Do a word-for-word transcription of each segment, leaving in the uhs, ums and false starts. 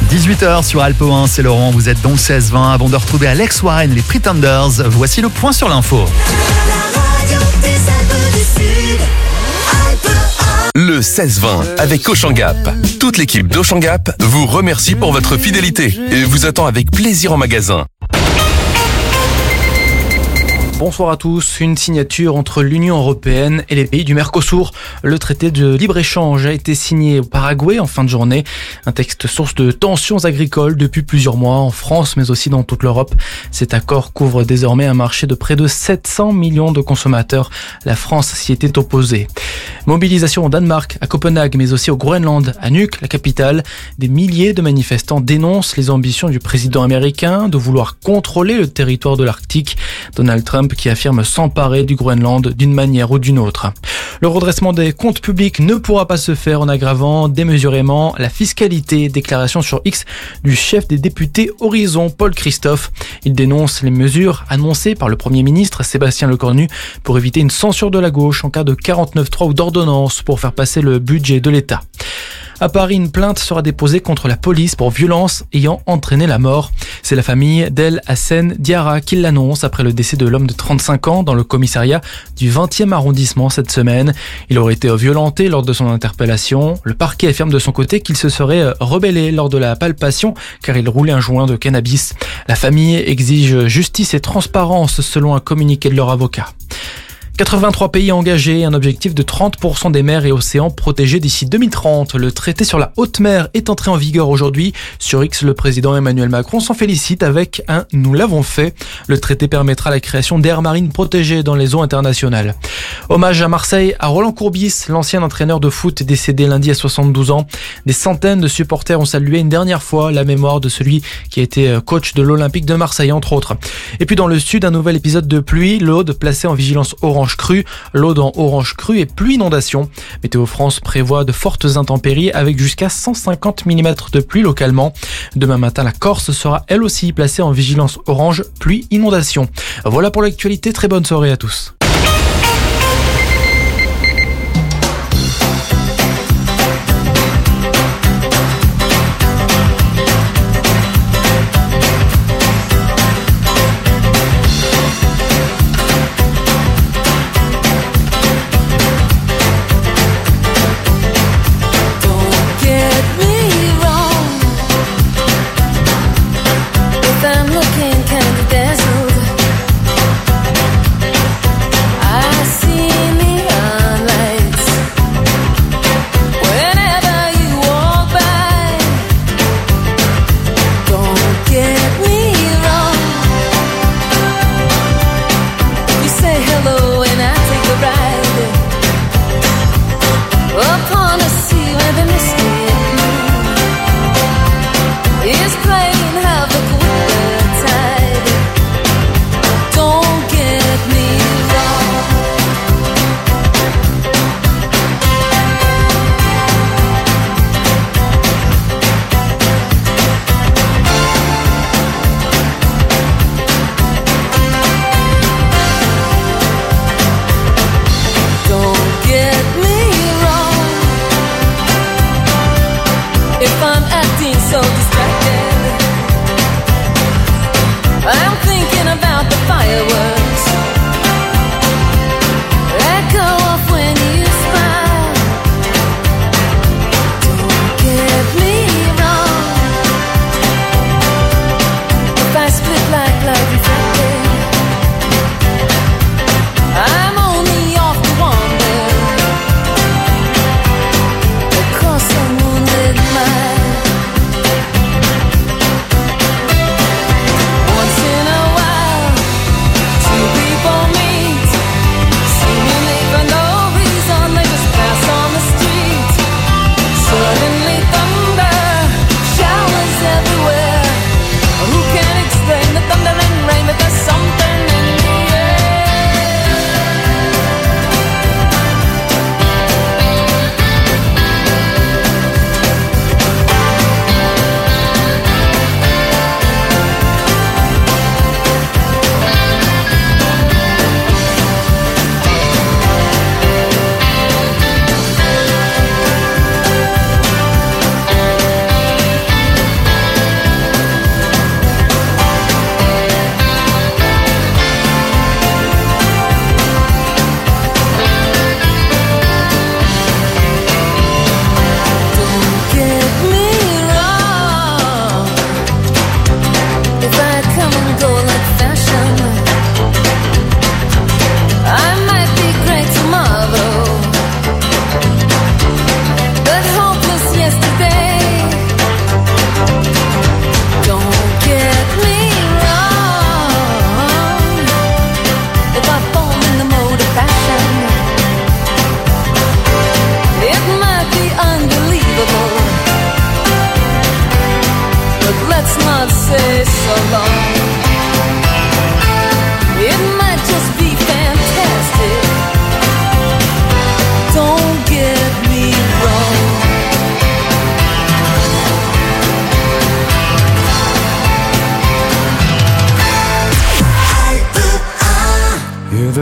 dix-huit heures sur Alpo un, c'est Laurent, vous êtes dans le seize vingt. Avant de retrouver Alex Warren, les Pretenders, voici le point sur l'info. Le seize vingt avec Auchan Gap. Toute l'équipe d'Auchan Gap vous remercie pour votre fidélité et vous attend avec plaisir en magasin. Bonsoir à tous. Une signature entre l'Union européenne et les pays du Mercosur. Le traité de libre-échange a été signé au Paraguay en fin de journée. Un texte source de tensions agricoles depuis plusieurs mois en France, mais aussi dans toute l'Europe. Cet accord couvre désormais un marché de près de sept cents millions de consommateurs. La France s'y était opposée. Mobilisation au Danemark, à Copenhague, mais aussi au Groenland, à Nuuk, la capitale. Des milliers de manifestants dénoncent les ambitions du président américain de vouloir contrôler le territoire de l'Arctique. Donald Trump qui affirme s'emparer du Groenland d'une manière ou d'une autre. Le redressement des comptes publics ne pourra pas se faire en aggravant démesurément la fiscalité. Déclaration sur X du chef des députés Horizon, Paul Christophe. Il dénonce les mesures annoncées par le Premier ministre Sébastien Lecornu pour éviter une censure de la gauche en cas de quarante-neuf trois ou d'ordonnance pour faire passer le budget de l'État. À Paris, une plainte sera déposée contre la police pour violence ayant entraîné la mort. C'est la famille d'El Hassen Diarra qui l'annonce après le décès de l'homme de trente-cinq ans dans le commissariat du vingtième arrondissement cette semaine. Il aurait été violenté lors de son interpellation. Le parquet affirme de son côté qu'il se serait rebellé lors de la palpation car il roulait un joint de cannabis. La famille exige justice et transparence selon un communiqué de leur avocat. quatre-vingt-trois pays engagés, un objectif de trente pour cent des mers et océans protégés d'ici deux mille trente. Le traité sur la haute mer est entré en vigueur aujourd'hui. Sur X, le président Emmanuel Macron s'en félicite avec un « nous l'avons fait ». Le traité permettra la création d'aires marines protégées dans les eaux internationales. Hommage à Marseille, à Roland Courbis, l'ancien entraîneur de foot décédé lundi à soixante-douze ans. Des centaines de supporters ont salué une dernière fois la mémoire de celui qui a été coach de l'Olympique de Marseille, entre autres. Et puis dans le sud, un nouvel épisode de pluie, l'Aude placé en vigilance orange crue, l'eau dans orange crue et pluie inondation. Météo France prévoit de fortes intempéries avec jusqu'à cent cinquante millimètres de pluie localement. Demain matin, la Corse sera elle aussi placée en vigilance orange pluie inondation. Voilà pour l'actualité, très bonne soirée à tous. I'm looking kinda dazzled.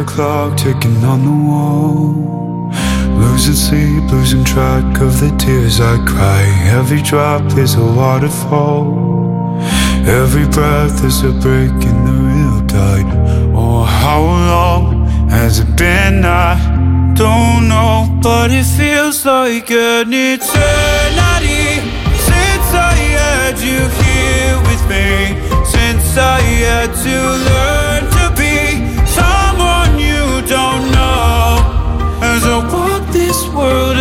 clock ticking on the wall. Losing sleep, losing track of the tears I cry. Every drop is a waterfall. Every breath is a break in the real tide. Oh, how long has it been? I don't know, but it feels like an eternity since I had you here with me. Since I had to learn to be someone you don't know. As I walk this world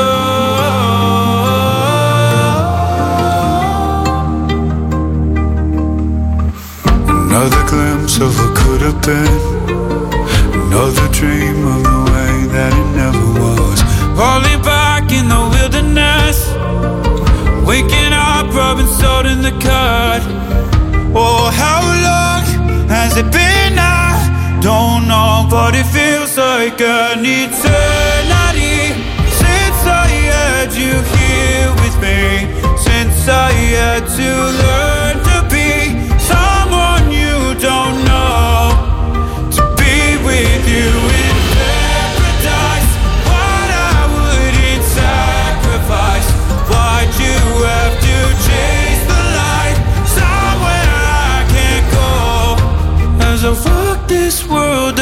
alone. Another glimpse of what could have been. Another dream of the way that it never was. Falling back in the wilderness. Waking up, rubbing salt in the cut. Oh, how long has it been? I don't know, but it feels like an eternity since I had you here with me. Since I had to learn to be someone you don't know. To be with you in paradise, what I wouldn't sacrifice. Why'd you have to chase the light somewhere I can't go? As I walk this world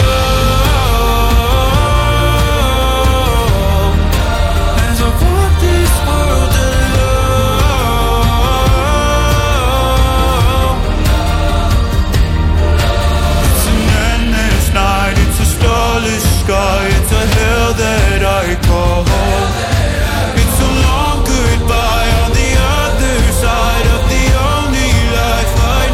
alone. As I walk this world alone. It's an endless night, it's a starless sky, it's a hell that I call home. It's a long goodbye on the other side of the only life I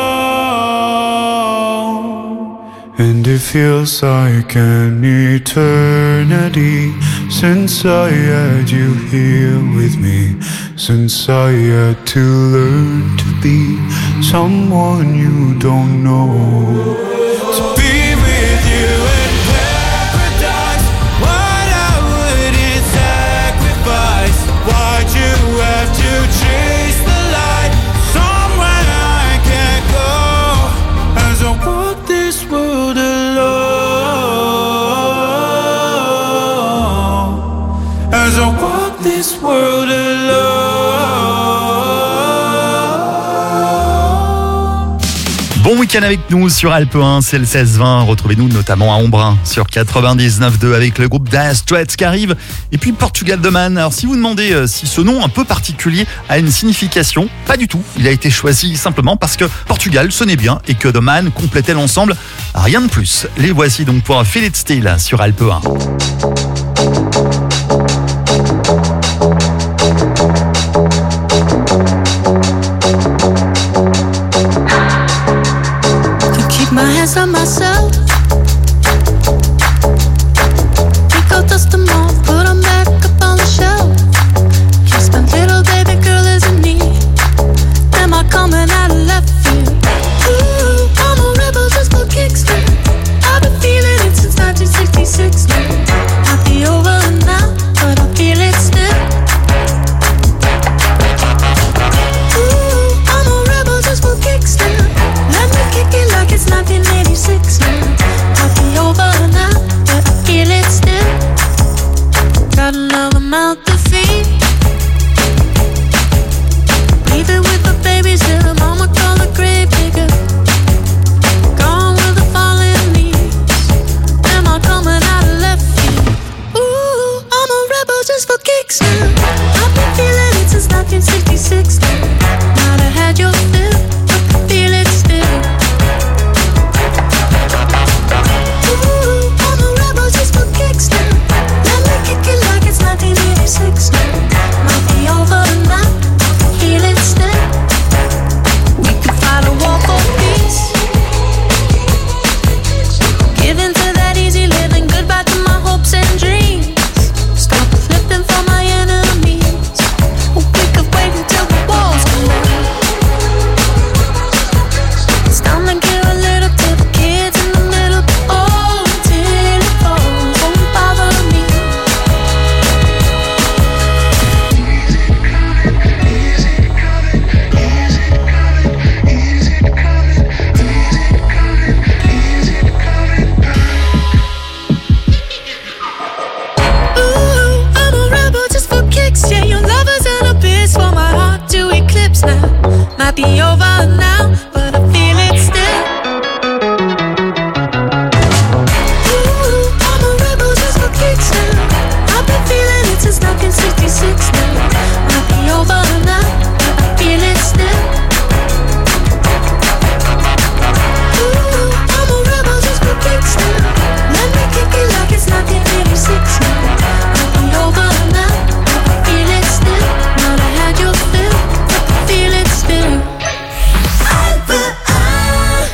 know. And it feels like an eternity since I had you here with me. Since I had to learn to be someone you don't know. To be with you in paradise, what I wouldn't sacrifice. Why'd you have to chase the light somewhere I can't go? As I walk this world alone. As I walk this world alone. Bon week-end avec nous sur Alpe un, c'est le seize vingt. Retrouvez-nous notamment à Embrun sur quatre-vingt-dix-neuf deux avec le groupe Dire Straits qui arrive. Et puis Portugal The Man. Alors si vous demandez euh, si ce nom un peu particulier a une signification, pas du tout. Il a été choisi simplement parce que Portugal sonnait bien et que The Man complétait l'ensemble. Rien de plus. Les voici donc pour Feel It Still sur Alpe un. My hands on myself. Pick out dust them off, put them back up on the shelf. Kiss my little baby girl isn't me. Am I coming out of left field? Ooh, I'm a rebel just for kicks. I've been feeling it since nineteen sixty-six. Now Might be over now, but I feel it still. Ooh, I'm a rebel just for kicks now. I've been feeling it since nineteen sixty-six now. Might be over now, but I feel it still. Ooh, I'm a rebel just for kicks now. Let me kick it like it's nineteen eighty-six now. Might be over now, but I feel it still. Might have had your fill, but I feel it still. I, but I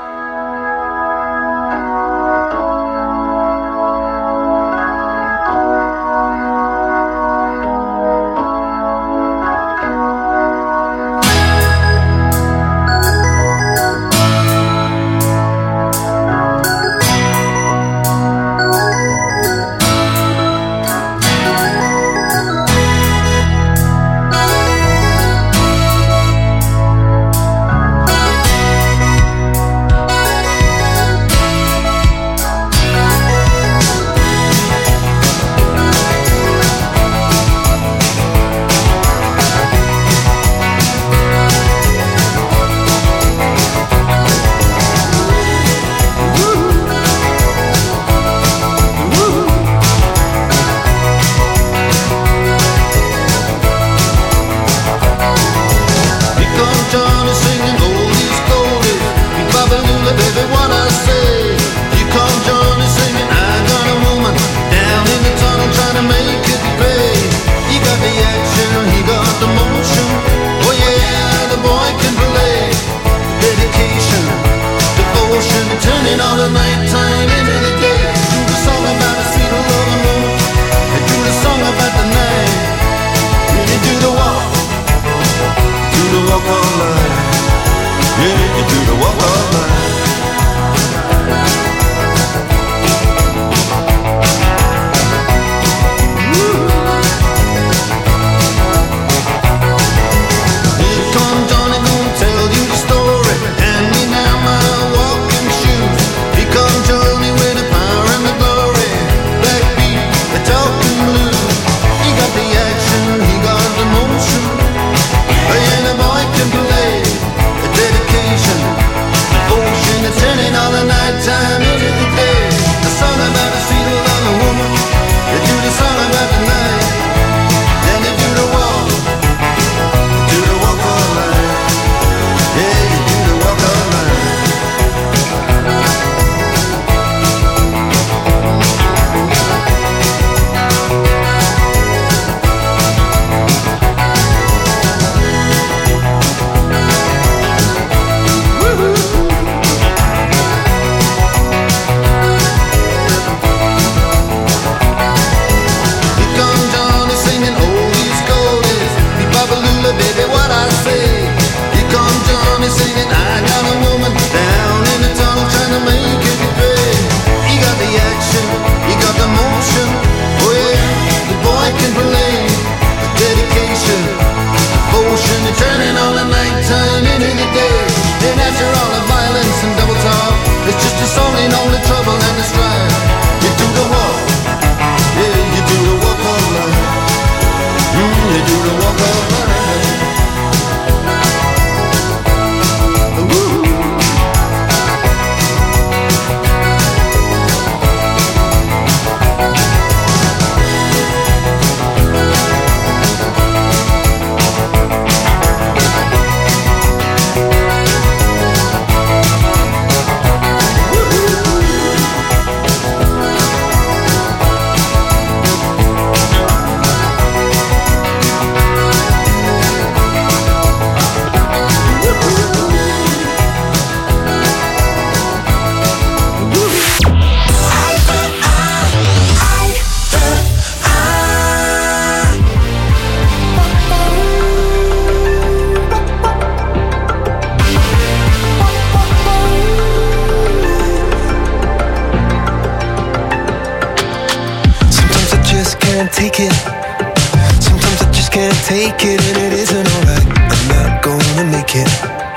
take it. Sometimes I just can't take it, and it isn't alright. I'm not gonna make it,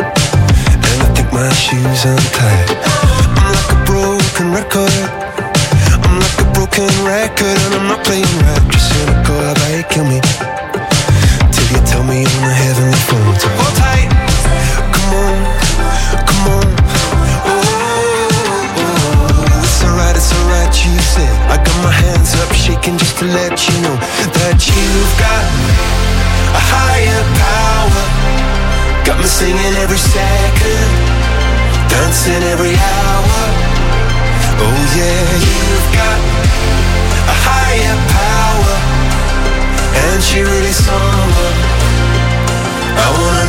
and I think my shoes untied. I'm like a broken record. I'm like a broken record, and I'm not playing right. Just cynical, how about you kill me till you tell me on the heavenly phone. So hold tight. shaking just to let you know that you've got a higher power. Got me singing every second, dancing every hour. Oh yeah, you've got a higher power, and she really someone I wanna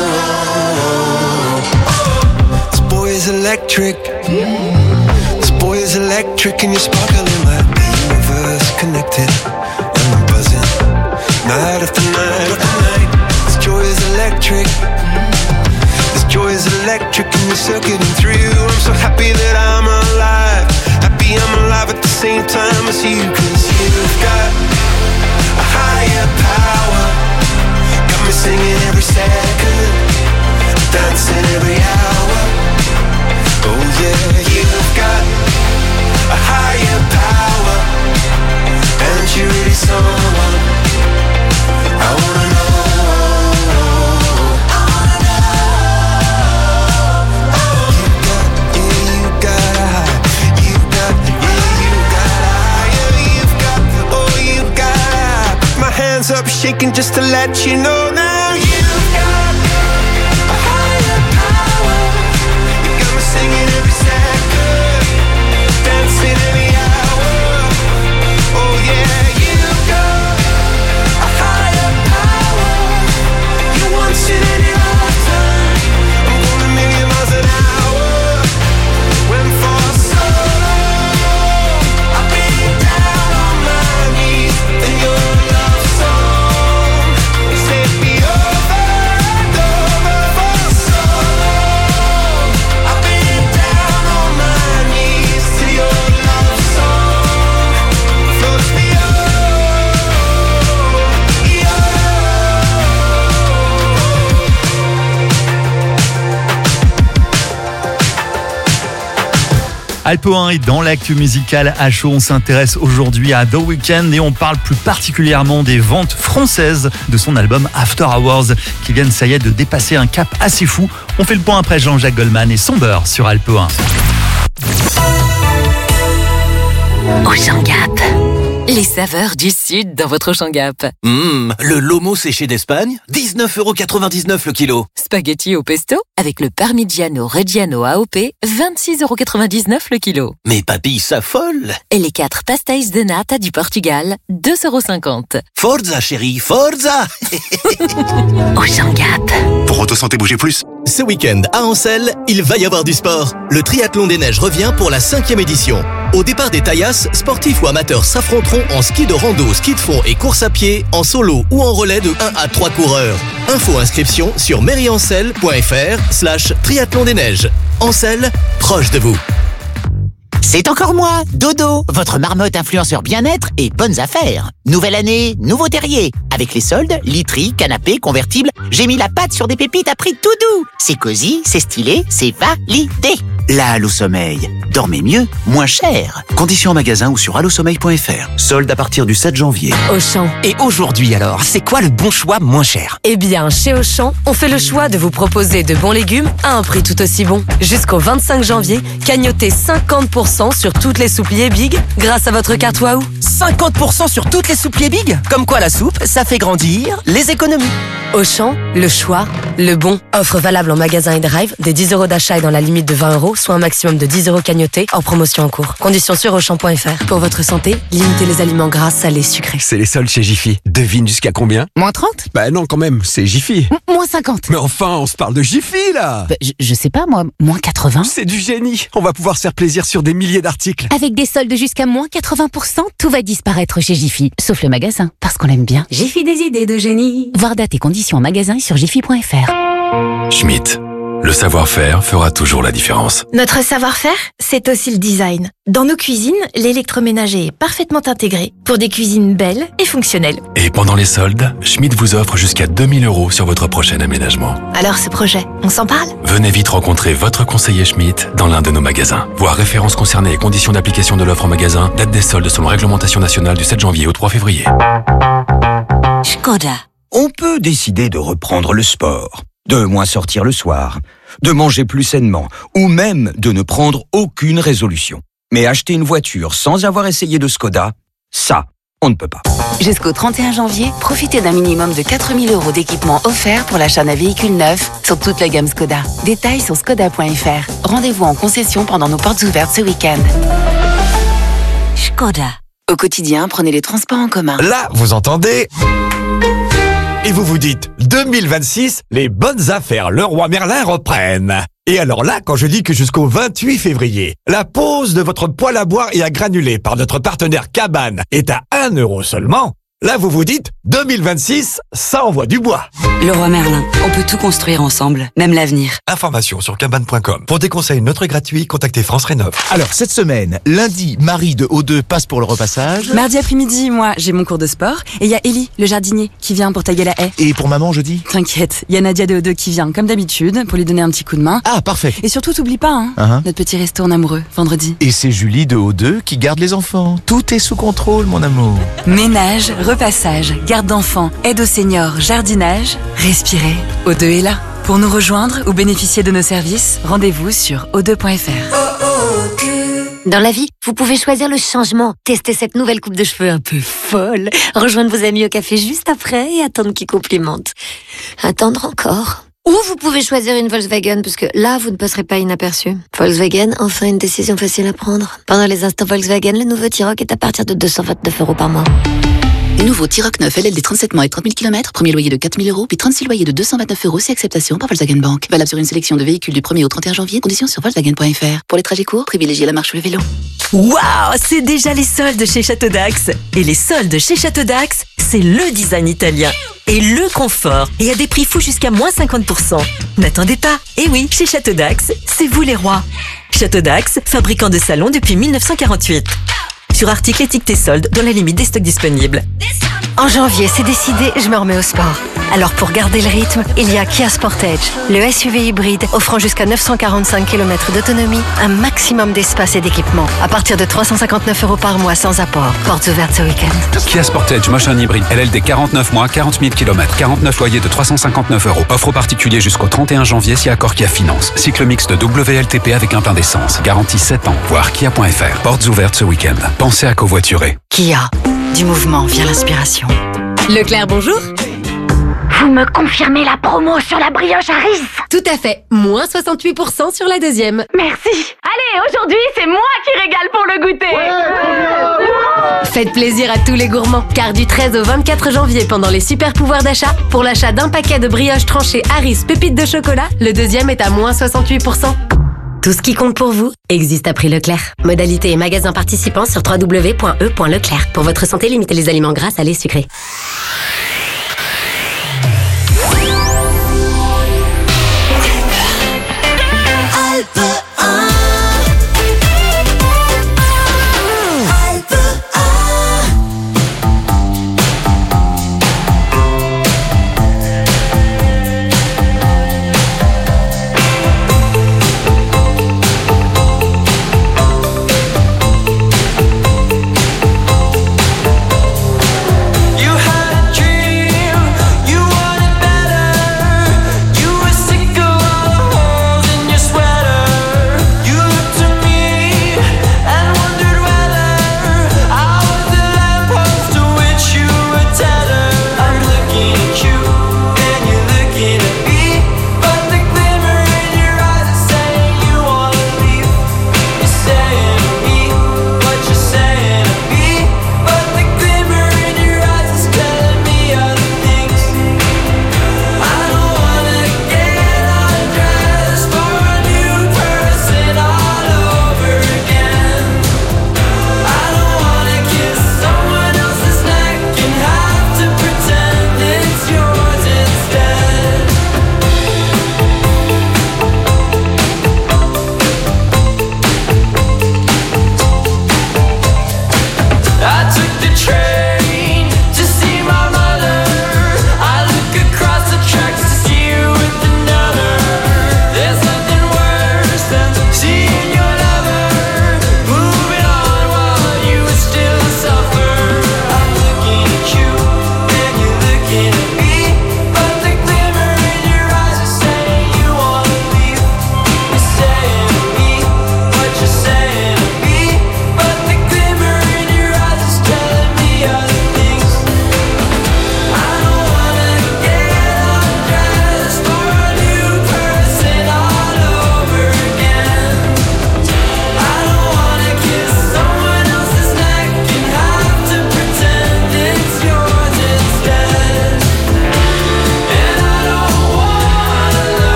know. This boy is electric. This boy is electric, and you're sparkling like the universe connected. And I'm buzzing night after night after night. This joy is electric. This joy is electric, and you're circuiting through. I'm so happy that I'm alive. Happy I'm alive at the same time as you, 'cause you've got a higher power. Got me singing every second, dancing every hour. Oh yeah, you've got a higher power, and you're really someone I wanna know. I wanna know. You got, yeah, you got a high. You got, yeah, you got a higher. You've got, oh, you got a high. Put my hands up shaking just to let you know now. You've got a higher power. You got me singing every second, dancing every hour. Oh yeah, you've got a higher power. You once in any lifetime. I'm going a million miles an hour. Went for so long, I've been down on my knees, and your love song set me over and over for so long. I've been down on my knees till your love song floats me over. Alpe un est dans l'actu musical à chaud. On s'intéresse aujourd'hui à The Weeknd et on parle plus particulièrement des ventes françaises de son album After Hours qui viennent, ça y est, de dépasser un cap assez fou. On fait le point après Jean-Jacques Goldman et Somber sur Alpe un. Auchan Gap. Les saveurs du Sud dans votre Auchan Gap. Mmh, le lomo séché d'Espagne, dix-neuf euros quatre-vingt-dix-neuf le kilo. Spaghetti au pesto avec le Parmigiano Reggiano A O P, vingt-six euros quatre-vingt-dix-neuf le kilo. Mes papilles s'affolent. Et les quatre pastéis de nata du Portugal, deux euros cinquante. Forza chérie, forza. Auchan Gap. Pour Auto Santé, bougez plus. Ce week-end à Ancel, il va y avoir du sport. Le triathlon des neiges revient pour la cinquième édition. Au départ des Taillasses, sportifs ou amateurs s'affronteront en ski de rando, ski de fond et course à pied, en solo ou en relais de un à trois coureurs. Info inscription sur mairie-ancel.fr slash triathlon des neiges. Ancel, proche de vous. C'est encore moi, Dodo, votre marmotte influenceur bien-être et bonnes affaires. Nouvelle année, nouveau terrier. Avec les soldes, literie, canapé, convertible, j'ai mis la patte sur des pépites à prix tout doux. C'est cosy, c'est stylé, c'est validé. La Allo Sommeil. Dormez mieux, moins cher. Conditions en magasin ou sur allo sommeil point f r. Solde à partir du sept janvier. Auchan. Et aujourd'hui alors, c'est quoi le bon choix moins cher? Eh bien, chez Auchan, on fait le choix de vous proposer de bons légumes à un prix tout aussi bon. Jusqu'au vingt-cinq janvier, cagnotez cinquante pour cent sur toutes les soupliers Big grâce à votre carte Waouh. cinquante pour cent sur toutes les soupliers Big? Comme quoi la soupe, ça fait grandir les économies. Auchan, le choix, le bon. Offre valable en magasin et drive, des dix euros d'achat et dans la limite de vingt euros, soit un maximum de dix euros cagnotés, en promotion en cours. Conditions sur auchan point f r. Pour votre santé, limitez les aliments gras, salés, sucrés. C'est les soldes chez Jiffy. Devine jusqu'à combien? Moins trente? Bah non, quand même, c'est Jiffy. M- moins cinquante. Mais enfin, on se parle de Jiffy, là. Bah, je, je sais pas, moi, moins quatre-vingts. C'est du génie. On va pouvoir se faire plaisir sur des milliers d'articles. Avec des soldes jusqu'à moins quatre-vingts pour cent, tout va disparaître chez Jiffy. Sauf le magasin, parce qu'on l'aime bien. Jiffy, des idées de génie. Voir date et conditions en magasin et sur jiffy point f r. Schmitt. Le savoir-faire fera toujours la différence. Notre savoir-faire, c'est aussi le design. Dans nos cuisines, l'électroménager est parfaitement intégré pour des cuisines belles et fonctionnelles. Et pendant les soldes, Schmitt vous offre jusqu'à deux mille euros sur votre prochain aménagement. Alors ce projet, on s'en parle? Venez vite rencontrer votre conseiller Schmitt dans l'un de nos magasins. Voir références concernées et conditions d'application de l'offre en magasin, date des soldes selon réglementation nationale du sept janvier au trois février. Škoda. On peut décider de reprendre le sport, de moins sortir le soir, de manger plus sainement, ou même de ne prendre aucune résolution. Mais acheter une voiture sans avoir essayé de Škoda, ça, on ne peut pas. Jusqu'au trente et un janvier, profitez d'un minimum de quatre mille euros d'équipement offert pour l'achat d'un véhicule neuf sur toute la gamme Skoda. Détails sur skoda point f r. Rendez-vous en concession pendant nos portes ouvertes ce week-end. Skoda. Au quotidien, prenez les transports en commun. Là, vous entendez ? Et vous vous dites, deux mille vingt-six, les bonnes affaires Leroy Merlin reprennent. Et alors là, quand je dis que jusqu'au vingt-huit février, la pose de votre poêle à boire et à granulés par notre partenaire Cabane est à un euro seulement, là vous vous dites, deux mille vingt-six, ça envoie du bois. Leroy Merlin, on peut tout construire ensemble, même l'avenir. Information sur cabane point com. Pour des conseils neutres et gratuits, contactez France Rénov'. Alors, cette semaine, lundi, Marie de O deux passe pour le repassage. Mardi après-midi, moi, j'ai mon cours de sport. Et il y a Ellie, le jardinier, qui vient pour taguer la haie. Et pour maman, jeudi ? T'inquiète, il y a Nadia de O deux qui vient, comme d'habitude, pour lui donner un petit coup de main. Ah, parfait. Et surtout, t'oublies pas, hein, uh-huh. notre petit resto en amoureux, vendredi. Et c'est Julie de O deux qui garde les enfants. Tout est sous contrôle, mon amour. Ménage, repassage, garde d'enfants, aide aux seniors, jardinage, respirez. O deux est là. Pour nous rejoindre ou bénéficier de nos services, rendez-vous sur o deux point f r. Dans la vie, vous pouvez choisir le changement. Tester cette nouvelle coupe de cheveux un peu folle. Rejoindre vos amis au café juste après et attendre qu'ils complimentent. Attendre encore. Ou vous pouvez choisir une Volkswagen, parce que là, vous ne passerez pas inaperçu. Volkswagen, enfin une décision facile à prendre. Pendant les instants Volkswagen, le nouveau T-Roc est à partir de deux cent vingt-neuf euros par mois. Nouveau T-Roc neuf L L D trente-sept mois et trente mille kilomètres, premier loyer de quatre mille euros, puis trente-six loyers de deux cent vingt-neuf euros si acceptation par Volkswagen Bank. Valable sur une sélection de véhicules du premier au trente et un janvier, conditions sur volkswagen point f r. Pour les trajets courts, privilégiez la marche ou le vélo. Waouh, c'est déjà les soldes chez Château d'Axe. Et les soldes chez Château d'Axe, c'est le design italien et le confort. Et à des prix fous jusqu'à moins cinquante pour cent. N'attendez pas. Et oui, chez Château d'Axe, c'est vous les rois. Château d'Axe, fabricant de salons depuis mille neuf cent quarante-huit. Sur articles étiquetés soldes dans la limite des stocks disponibles. En janvier, c'est décidé, je me remets au sport. Alors pour garder le rythme, il y a Kia Sportage, le S U V hybride offrant jusqu'à neuf cent quarante-cinq kilomètres d'autonomie, un maximum d'espace et d'équipement, à partir de trois cent cinquante-neuf euros par mois sans apport. Portes ouvertes ce week-end. Kia Sportage Motion Hybride L L D quarante-neuf mois, quarante mille kilomètres, quarante-neuf loyers de trois cent cinquanteneuf euros. Offre aux particuliers jusqu'au trente et un janvier si accord Kia Finance. Cycle mixte W L T P avec un plein d'essence. Garantie sept ans. Voir kia point f r. Portes ouvertes ce week-end. Pensez à covoiturer. Kia. Du mouvement vient l'inspiration. Leclerc, bonjour. Vous me confirmez la promo sur la brioche Harris? Tout à fait. Moins soixante-huit pour cent sur la deuxième. Merci. Allez, aujourd'hui, c'est moi qui régale pour le goûter. Ouais, faites plaisir à tous les gourmands, car du treize au vingt-quatre janvier, pendant les super pouvoirs d'achat, pour l'achat d'un paquet de brioches tranchées Harris pépites de chocolat, le deuxième est à moins soixante-huit pour cent. Tout ce qui compte pour vous existe à prix Leclerc. Modalité et magasins participants sur w w w point e point leclerc. Pour votre santé, limitez les aliments gras, salés, sucrés. You had a dream.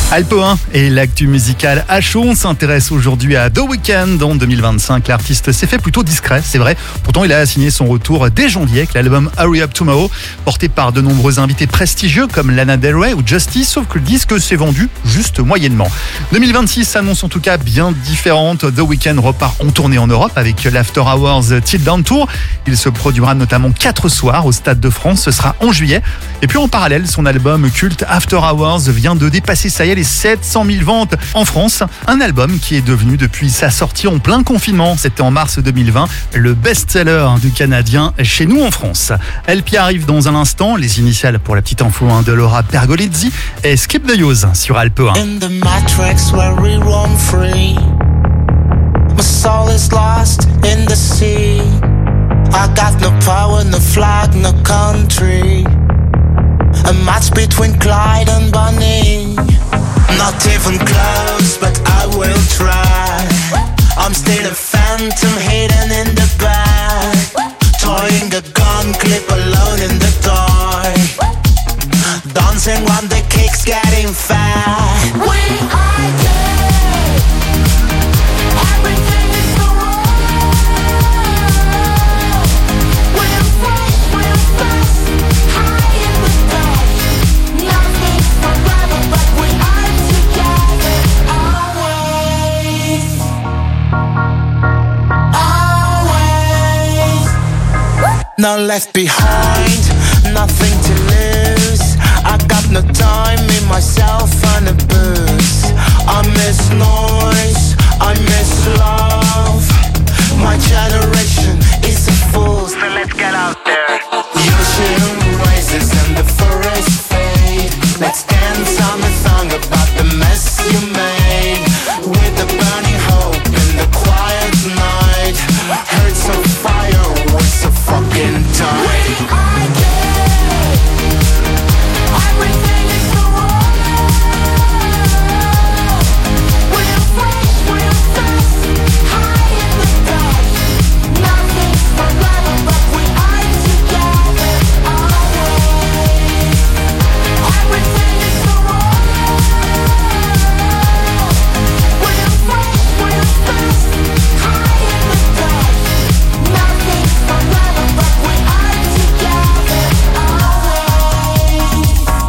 Alpe un et l'actu musicale à chaud. On s'intéresse aujourd'hui à The Weeknd. En deux mille vingt-cinq, l'artiste s'est fait plutôt discret, c'est vrai. Pourtant, il a signé son retour dès janvier avec l'album Hurry Up Tomorrow, porté par de nombreux invités prestigieux comme Lana Del Rey ou Justice, sauf que le disque s'est vendu juste moyennement. deux mille vingt-six s'annonce en tout cas bien différente. The Weeknd repart en tournée en Europe avec l'After Hours Till Down Tour. Il se produira notamment quatre soirs au Stade de France. Ce sera en juillet. Et puis en parallèle, son album culte After Hours vient de dépasser, ça y est, les sept cent mille ventes en France. Un album qui est devenu, depuis sa sortie en plein confinement, c'était en mars deux mille vingt, le best-seller du Canadien chez nous en France. L P arrive dans un instant, les initiales pour la petite info de Laura Pergolizzi et Skip the Use sur Alpe un. In the matrix where we roam free, my soul is lost in the sea. I got no power, no flag, no country. A match between Clyde and Bonnie. Not even close, but I will try. I'm still a phantom hidden in the back, toying a gun clip alone in the dark, dancing when the kick's getting fat. We are dead. Everything is so wrong. We're fresh, we're fast, high in the sky. Nothing's forever, but we are together always. Always. Now left behind, nothing to lose. I got no time in myself and a booze. I miss noise, I miss love. My generation is a fool, so let's get out there. Ocean rises and the forest fade. Let's dance on the song about the mess you made. With the burning hope in the quiet night. Hearts on fire, we're so fucking tired. We are dead. Everything is so wrong. We're fresh, we're fast, high in the sky. Nothing's forever, but we are together always. Everything is so wrong. We're fresh, we're fast, high in the sky. Nothing's forever, but we are together always.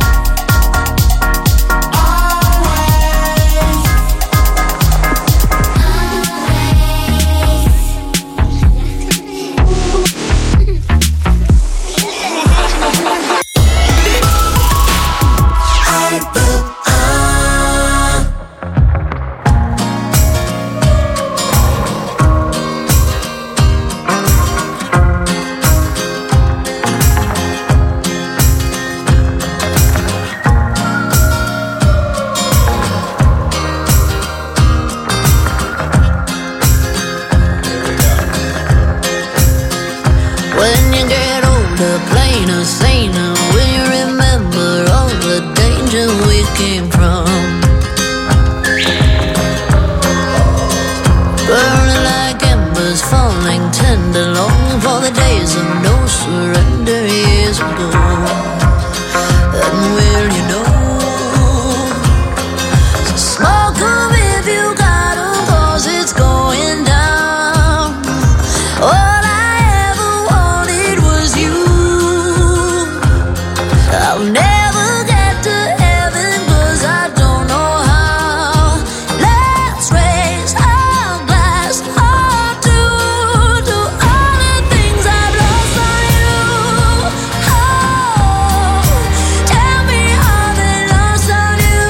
When you get older, plainer, saner, will you remember all the danger we came from? Burning like embers, falling tender, longing for the days of no surrender years ago. And will you know? So smoke 'em if you got 'em, 'cause it's going down. All I ever wanted was you. I'll never get to heaven 'cause I don't know how. Let's raise our glass hard to, to all the things I've lost on you. Oh, tell me how they lost on you.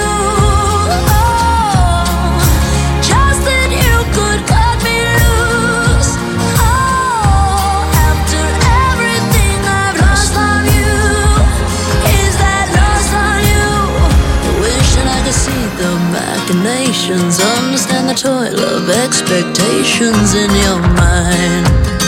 Oh, just that you could cut me loose. Oh, after everything I've lost on you, is that lost on you? Wishing I could see the machinations, understand the toil of expectations in your mind.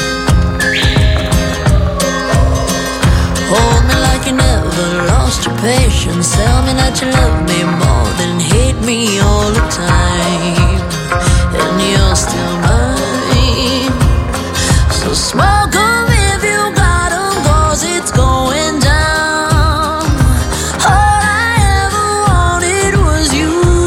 Hold me like you never lost your patience. Tell me that you love me more than hate me all the time. And you're still mine. So smoke 'em if you got 'em, 'cause it's going down. All I ever wanted was you.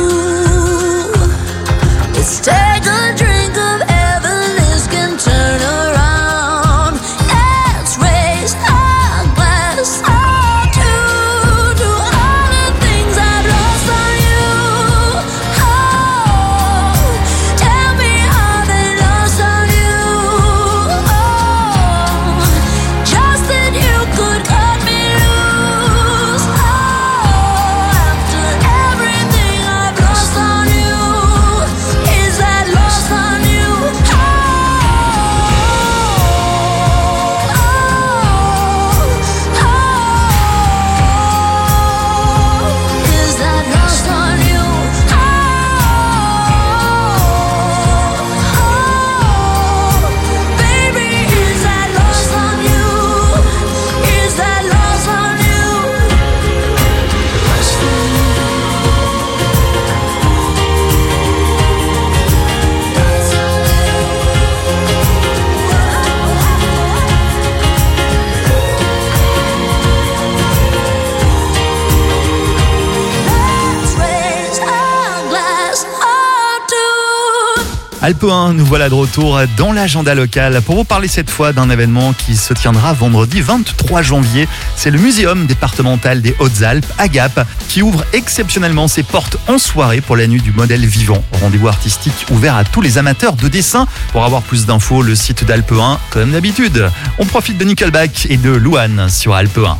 Alpe un, nous voilà de retour dans l'agenda local pour vous parler cette fois d'un événement qui se tiendra vendredi vingt-trois janvier. C'est le Muséum départemental des Hautes-Alpes à Gap qui ouvre exceptionnellement ses portes en soirée pour la nuit du modèle vivant. Rendez-vous artistique ouvert à tous les amateurs de dessin. Pour avoir plus d'infos, le site d'Alpe un, comme d'habitude. On profite de Nickelback et de Louane sur Alpe un.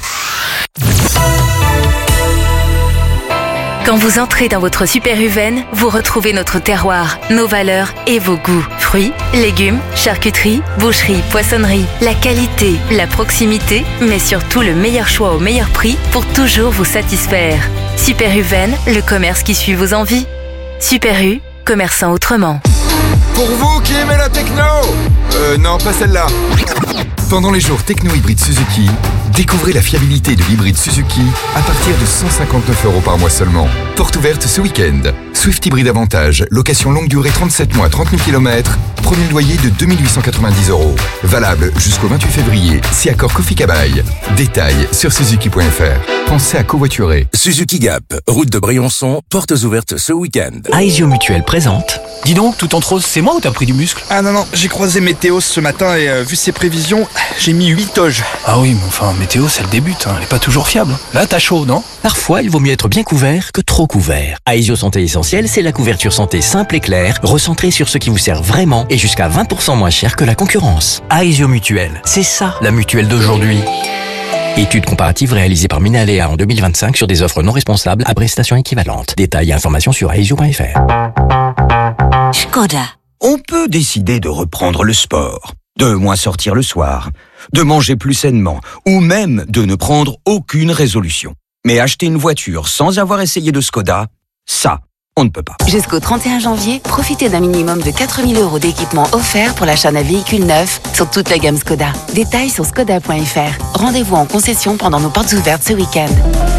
Quand vous entrez dans votre Super U Vennes, vous retrouvez notre terroir, nos valeurs et vos goûts. Fruits, légumes, charcuterie, boucherie, poissonnerie. La qualité, la proximité, mais surtout le meilleur choix au meilleur prix pour toujours vous satisfaire. Super U Vennes, le commerce qui suit vos envies. Super U, commerçant autrement. Pour vous qui aimez la techno, euh, non, pas celle-là. Pendant les jours techno-hybride Suzuki, découvrez la fiabilité de l'hybride Suzuki à partir de cent cinquante-neuf euros par mois seulement. Porte ouverte ce week-end. Swift Hybride Avantage, location longue durée trente-sept mois, trente mille kilomètres, premier loyer de deux mille huit cent quatre-vingt-dix euros. Valable jusqu'au vingt-huit février, si accord Kofi Kabaï. Détails sur suzuki point f r. Pensez à covoiturer. Suzuki Gap, route de Briançon, portes ouvertes ce week-end. Aesio Mutuel présente. Dis donc, tout en rose, c'est moi ou t'as pris du muscle? Ah non, non, j'ai croisé Météo ce matin et euh, vu ses prévisions, j'ai mis huit toges. Ah oui, mais enfin, Météo, c'est le début, hein. Elle est pas toujours fiable. Là, t'as chaud, non? Parfois, il vaut mieux être bien couvert que trop couvert. Aesio Santé Essentielle, c'est la couverture santé simple et claire, recentrée sur ce qui vous sert vraiment et jusqu'à vingt pour cent moins cher que la concurrence. Aesio Mutuel, c'est ça, la mutuelle d'aujourd'hui. Étude comparative réalisée par Minalea en deux mille vingt-cinq sur des offres non responsables à prestations équivalentes. Détails et informations sur aesio point f r. Skoda. On peut décider de reprendre le sport, de moins sortir le soir, de manger plus sainement, ou même de ne prendre aucune résolution. Mais acheter une voiture sans avoir essayé de Skoda, ça, on ne peut pas. Jusqu'au trente et un janvier, profitez d'un minimum de quatre mille euros d'équipement offert pour l'achat d'un véhicule neuf sur toute la gamme Skoda. Détails sur skoda point f r. Rendez-vous en concession pendant nos portes ouvertes ce week-end.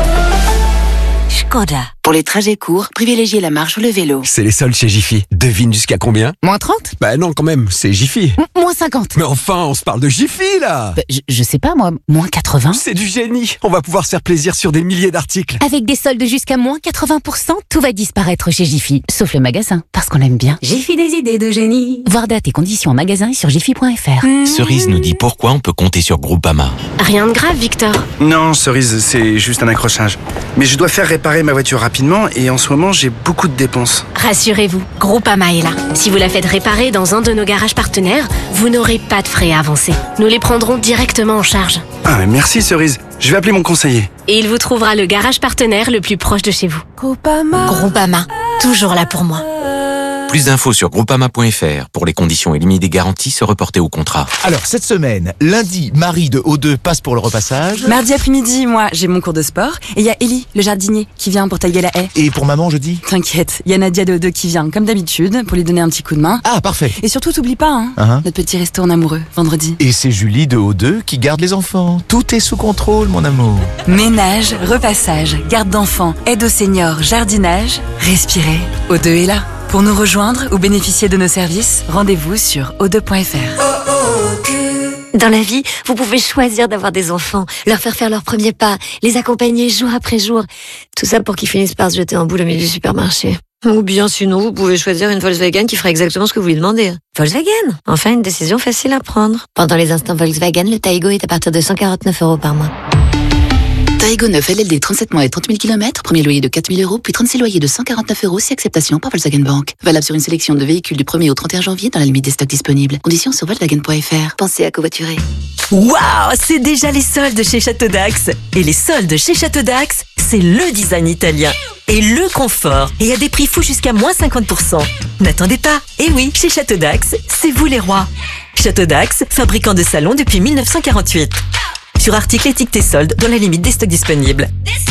Skoda. Pour les trajets courts, privilégiez la marche ou le vélo. C'est les soldes chez Jiffy. Devine jusqu'à combien? Moins trente? Bah non, quand même, c'est Jiffy. M- moins cinquante. Mais enfin, on se parle de Jiffy, là. Bah, je, je sais pas, moi, moins quatre-vingts. C'est du génie. On va pouvoir se faire plaisir sur des milliers d'articles. Avec des soldes jusqu'à moins quatre-vingts pour cent, tout va disparaître chez Jiffy. Sauf le magasin, parce qu'on aime bien. Jiffy des idées de génie. Voir date et conditions en magasin et sur jiffy point f r. Mmh. Cerise nous dit pourquoi on peut compter sur Groupama. Rien de grave, Victor. Non, Cerise, c'est juste un accrochage. Mais je dois faire réparer ma voiture rapidement et en ce moment, j'ai beaucoup de dépenses. Rassurez-vous, Groupama est là. Si vous la faites réparer dans un de nos garages partenaires, vous n'aurez pas de frais à avancer. Nous les prendrons directement en charge. Ah, mais merci Cerise. Je vais appeler mon conseiller. Et il vous trouvera le garage partenaire le plus proche de chez vous. Groupama. Groupama, toujours là pour moi. Plus d'infos sur groupama point f r. Pour les conditions et limites des garanties, se reporter au contrat. Alors, cette semaine, lundi, Marie de O deux passe pour le repassage. Mardi après-midi, moi, j'ai mon cours de sport. Et il y a Ellie, le jardinier, qui vient pour tailler la haie. Et pour maman, jeudi? T'inquiète, il y a Nadia de O deux qui vient, comme d'habitude, pour lui donner un petit coup de main. Ah, parfait. Et surtout, t'oublies pas, hein, uh-huh. notre petit resto en amoureux, vendredi. Et c'est Julie de O deux qui garde les enfants. Tout est sous contrôle, mon amour. Ménage, repassage, garde d'enfants, aide aux seniors, jardinage. Respirez, O deux est là. Pour nous rejoindre ou bénéficier de nos services, rendez-vous sur o deux point f r. Dans la vie, vous pouvez choisir d'avoir des enfants, leur faire faire leurs premiers pas, les accompagner jour après jour. Tout ça pour qu'ils finissent par se jeter en boule au milieu du supermarché. Ou bien sinon, vous pouvez choisir une Volkswagen qui fera exactement ce que vous lui demandez. Volkswagen, enfin une décision facile à prendre. Pendant les instants Volkswagen, le Taigo est à partir de cent quarante-neuf euros par mois. Taigo neuf L L D trente-sept mois et trente mille kilomètres, premier loyer de quatre mille euros, puis trente-six loyers de cent quarante-neuf euros si acceptation par Volkswagen Bank. Valable sur une sélection de véhicules du premier au trente et un janvier dans la limite des stocks disponibles. Conditions sur volkswagen point f r. Pensez à covoiturer. Waouh, c'est déjà les soldes chez Château d'Axe. Et les soldes chez Château d'Axe, c'est le design italien. Et le confort. Et à des prix fous jusqu'à moins cinquante pour cent. N'attendez pas. Et oui, chez Château d'Axe, c'est vous les rois. Château d'Axe, fabricant de salons depuis mille neuf cent quarante-huit. Sur articles étiquetés soldes dans la limite des stocks disponibles.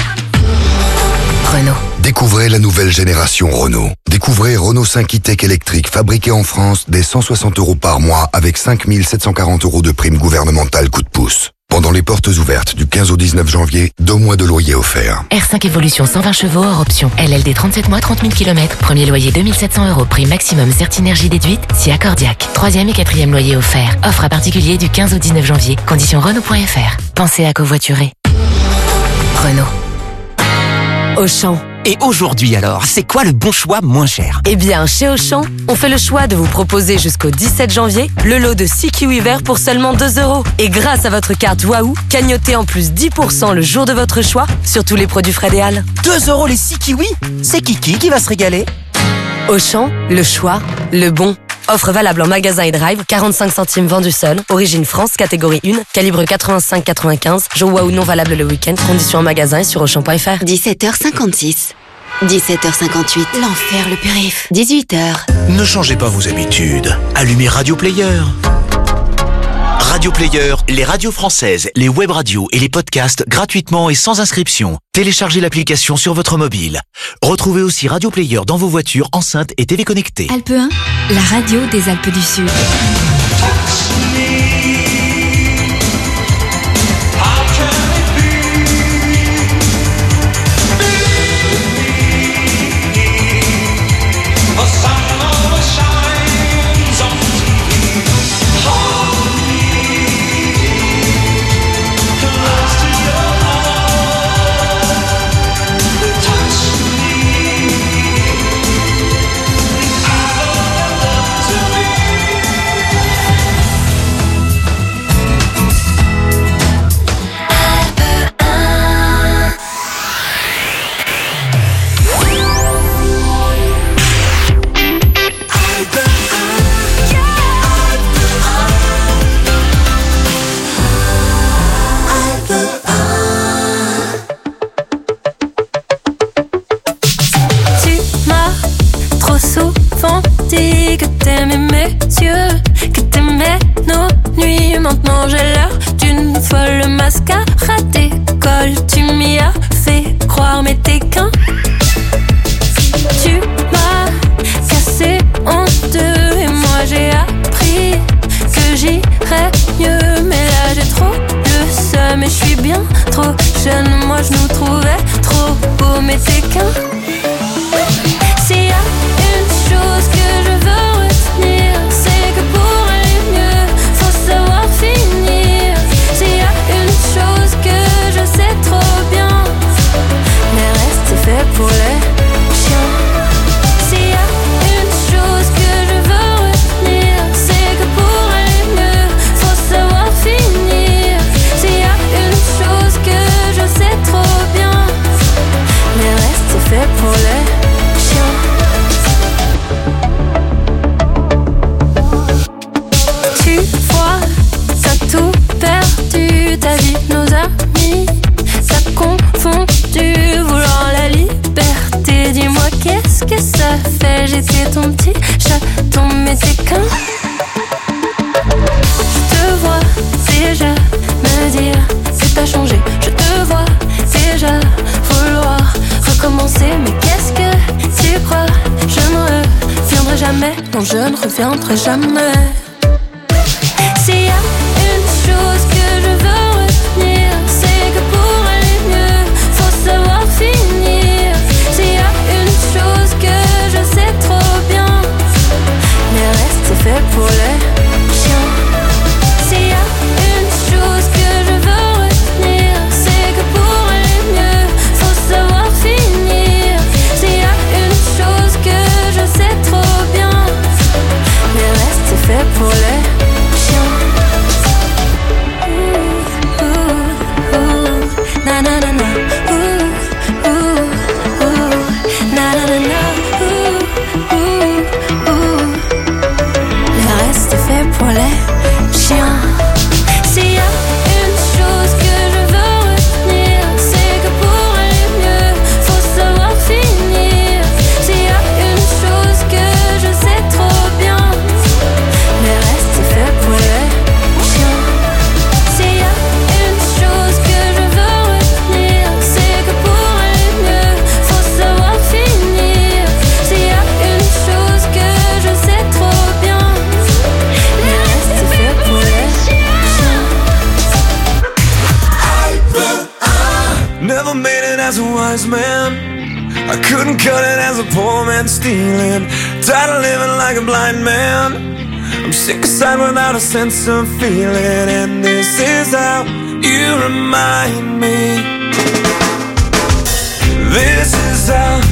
Renault. Découvrez la nouvelle génération Renault. Découvrez Renault cinq e-Tech électrique fabriqué en France dès cent soixante euros par mois avec cinq mille sept cent quarante euros de prime gouvernementale coup de pouce. Pendant les portes ouvertes du quinze au dix-neuf janvier, deux mois de loyer offerts. R cinq Evolution cent vingt chevaux hors option. L L D trente-sept mois, trente mille kilomètres. Premier loyer deux mille sept cents euros. Prix maximum Certinergie déduite si accordiaque. Troisième et quatrième loyer offert. Offre à particulier du quinze au dix-neuf janvier. Conditions Renault point f r. Pensez à covoiturer. Renault. Auchan. Et aujourd'hui alors, c'est quoi le bon choix moins cher? Eh bien, chez Auchan, on fait le choix de vous proposer jusqu'au dix-sept janvier le lot de six kiwis verts pour seulement deux euros. Et grâce à votre carte Waouh, cagnotez en plus dix pour cent le jour de votre choix sur tous les produits Fred et Al. deux euros les six kiwis? C'est Kiki qui va se régaler. Auchan, le choix, le bon. Offre valable en magasin et drive, quarante-cinq centimes vendu seul. Origine France, catégorie un, calibre quatre-vingt-cinq quatre-vingt-quinze. Jeu Waouh non valable le week-end. Conditions en magasin et sur auchan point f r. dix-sept heures cinquante-six. dix-sept heures cinquante-huit. L'enfer, le périph'. dix-huit heures. Ne changez pas vos habitudes. Allumez Radio Player. Radio Player, les radios françaises, les web radios et les podcasts gratuitement et sans inscription. Téléchargez l'application sur votre mobile. Retrouvez aussi Radio Player dans vos voitures, enceintes et télé connectées. Alpe un, la radio des Alpes du Sud. Que t'aimais mes yeux, que t'aimais nos nuits. Maintenant j'ai l'air d'une folle mascarade d'école. Tu m'y as fait croire mais t'es qu'un. Tu m'as cassé en deux et moi j'ai appris que j'irais mieux. Mais là j'ai trop le seum et je suis bien trop jeune. Moi je nous trouvais trop beaux mais t'es qu'un. S'il y a une chose que je veux retenir, c'est que pour aller mieux, faut savoir finir. S'il y a une chose que je sais trop bien, mais reste c'est fait pour les chiens. S'il y a une chose que je veux retenir, c'est que pour aller mieux, faut savoir finir. S'il y a une chose que je sais trop bien, mais reste c'est fait pour les chiens. Tu vois, t'as tout perdu, ta vie, nos amis, t'as confondu, vouloir la liberté. Dis-moi qu'est-ce que ça fait, j'étais ton petit chaton, mais t'es qu'un. Je te vois déjà me dire que t'as changé, je te vois déjà vouloir recommencer. Mais qu'est-ce que tu crois, je ne reviendrai jamais, non je ne reviendrai jamais. S'il y a une chose que je veux retenir, c'est que pour aller mieux, faut savoir finir. S'il y a une chose que je sais trop bien, mais reste c'est fait pour les chiens. S'il y a une chose que je veux retenir, c'est que pour aller mieux, faut savoir finir. S'il y a une chose que je sais trop bien, mais reste c'est fait pour les chiens. Ooh, ooh, ooh, na na na na. Ooh, ooh, ooh, na na na na. Ooh, ooh, ooh. Le reste est fait pour les chiens. S'il y a une chose que je veux retenir, c'est que pour aller mieux, faut savoir finir. S'il y a une chose que je sais trop bien, le reste est fait pour les chiens. S'il y a une chose que je veux retenir, c'est que pour aller mieux, faut savoir finir. S'il y a une chose que je sais trop bien, le reste est fait pour les chiens. Never made it as a wise man, I couldn't cut it as a poor man stealing. Tired of living like a blind man, I'm sick aside without a sense of feeling. And this is how you remind me. This is how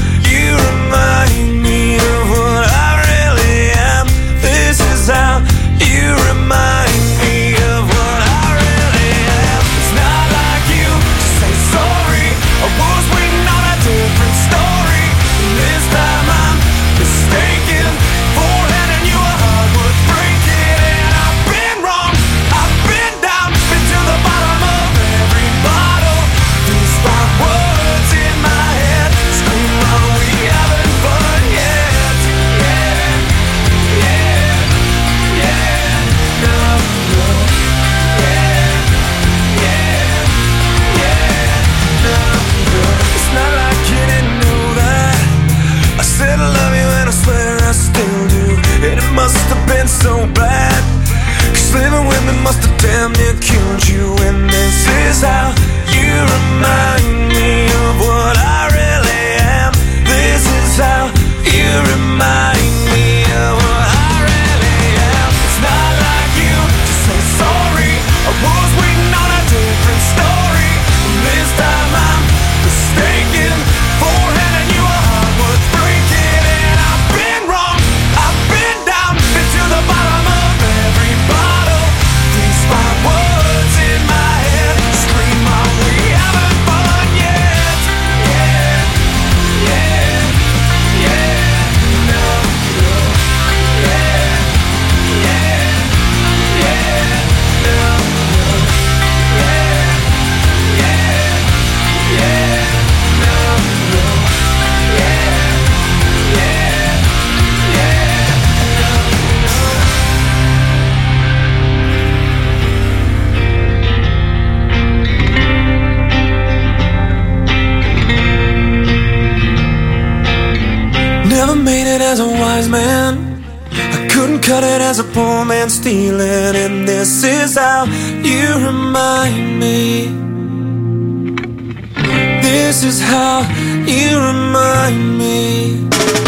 never made it as a wise man. I couldn't cut it as a poor man stealing. And this is how you remind me. This is how you remind me.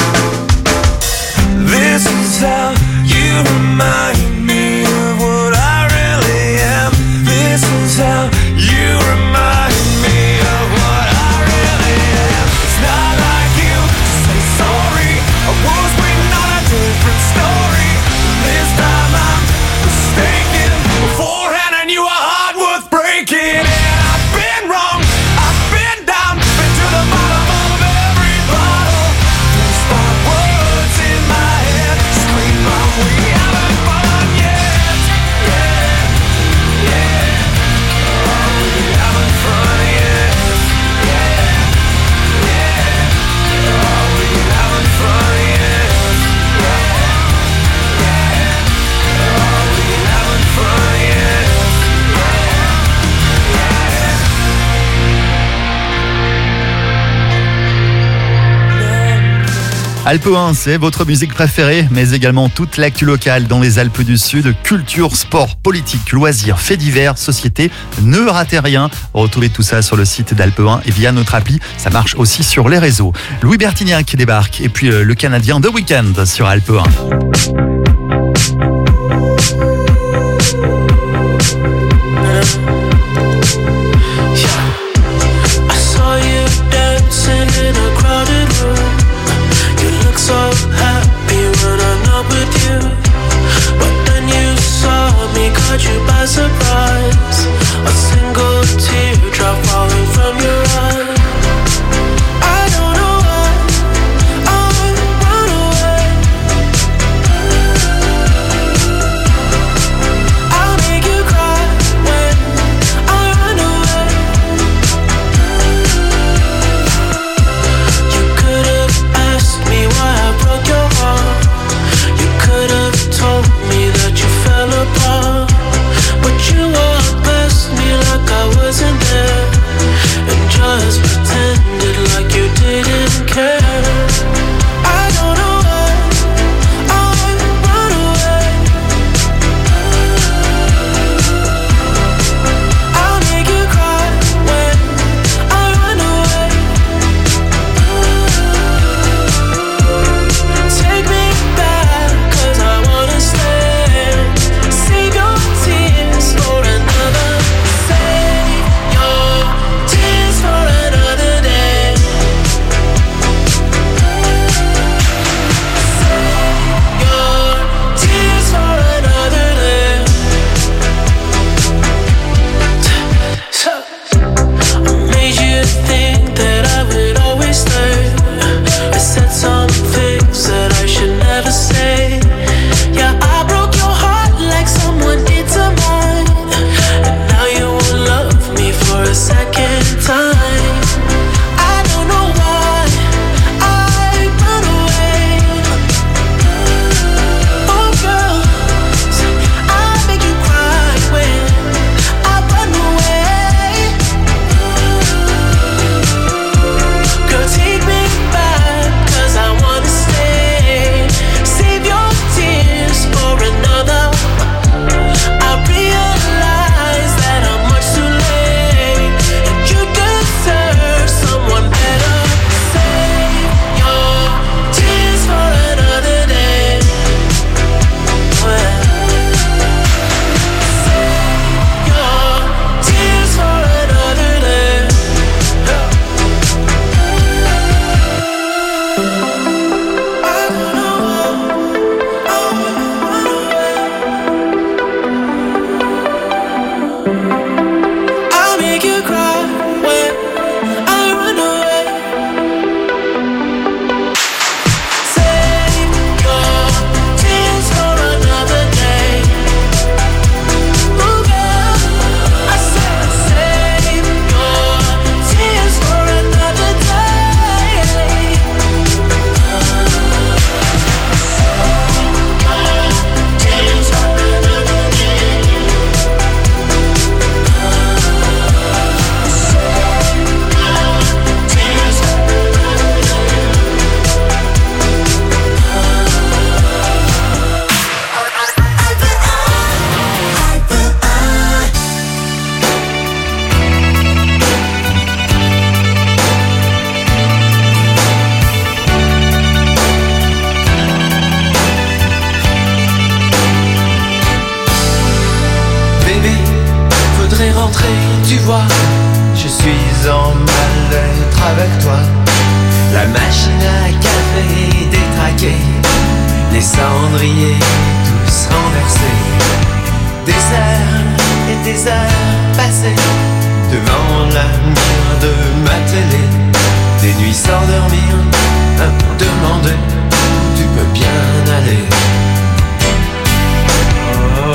This is how you remind me of what I really am. This is how you remind me of what I really am. It's not like you to say sorry. I was waiting on a different story. This time I'm mistaken. Beforehand I knew a heart worth breaking. And I've been wrong, I've been down, been to the bottom of every bottle. These five words in my head scream out, we haven't fun yet. Yeah, yeah. Oh, we haven't fun yet. Yeah, yeah. Oh, we haven't fun yet. Yeah, yeah. Oh, we haven't fun yet. Alpe un, c'est votre musique préférée, mais également toute l'actu locale dans les Alpes du Sud. Culture, sport, politique, loisirs, faits divers, société. Ne ratez rien. Retrouvez tout ça sur le site d'Alpe un et via notre appli. Ça marche aussi sur les réseaux. Louis Bertignac débarque et puis euh, le Canadien The Weeknd sur Alpe un. I saw you dancing in a crowded room. You look so happy when I'm not with you. But then you saw me, caught you by surprise. A single teardrop falling from your eye. I don't know why I run away. I'll make you cry when des cendriers tous renversés, des heures et des heures passées devant la lumière de ma télé, des nuits sans dormir, à me demander où tu peux bien aller. Oh.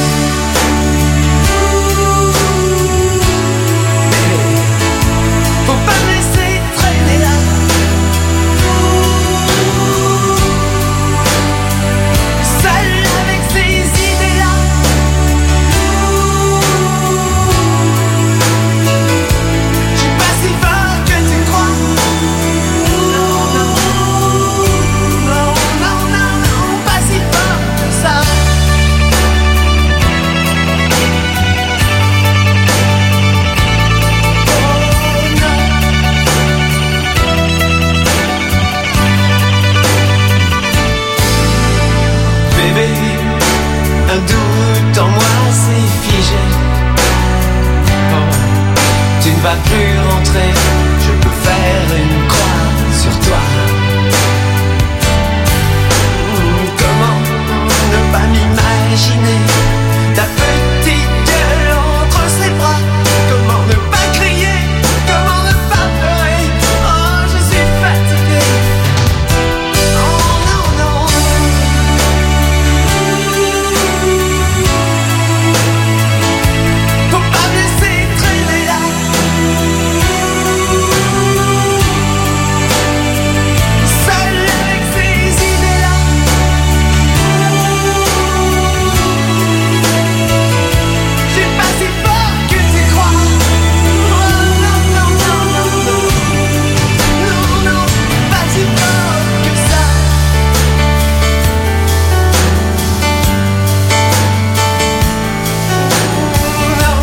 Faut pas me laisser traîner là. Seul avec ces idées-là. Je suis pas si fort que tu crois. Non, non, non, non, non, non, pas si fort que ça. Bébé, un doute en moi s'est figé. Oh, tu ne vas plus rentrer, je peux faire une croix sur toi. Mmh, comment ne pas m'imaginer ta petite gueule entre ses bras? Comment ne pas crier? Comment ne pas pleurer? Oh, je suis fatigué. Oh non, non. Faut pas me laisser traîner là. Seul avec ces idées-là. Je suis pas si fort que tu crois. Oh non, non, non, non, non. Non, non, pas si fort que ça. Non.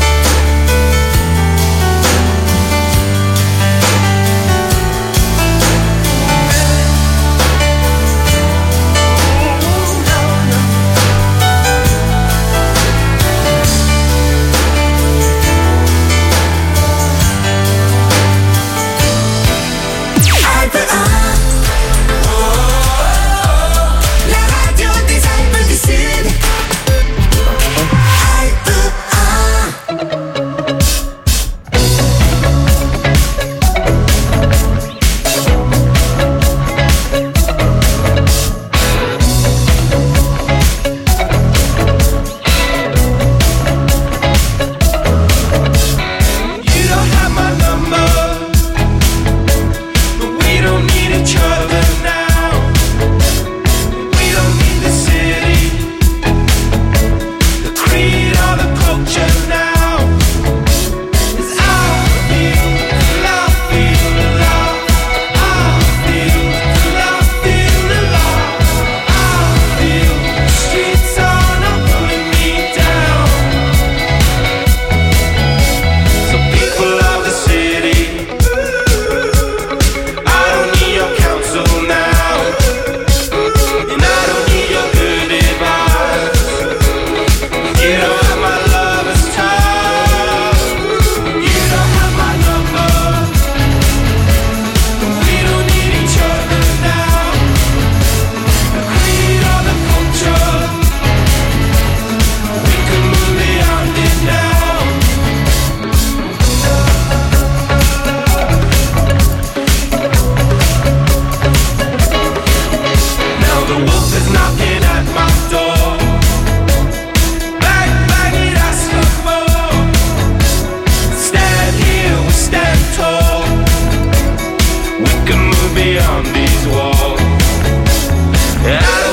Alpes un, la radio des Alpes du Sud. Alpes un. You don't have my number, but we don't need each other now. We don't need the city, the creed or the culture now. 'Cause I feel the love, feel the love. I feel the love, feel the love. I feel the streets are not pulling me down. So people of the city, I don't need your counsel now, and I don't need your good advice. You don't have my love, it's tough. You don't have my number, we don't need each other now. The creed or the culture, we can move beyond it now. Now the wolf is knocking at my door. Bang, bang, it asks for more. Stand here, we stand tall. We can move beyond these walls. And I